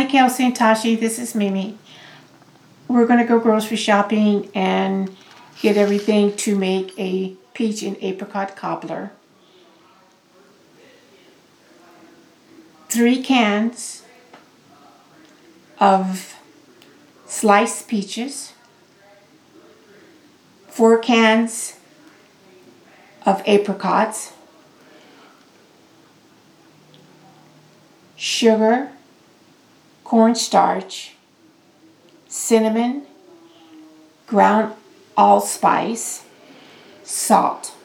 Kelsey and Tashi. This is Mimi. We're going to go grocery shopping and get everything to make a peach and apricot cobbler. 3 cans of sliced peaches. 4 cans of apricots. Sugar, cornstarch, cinnamon, ground allspice, salt.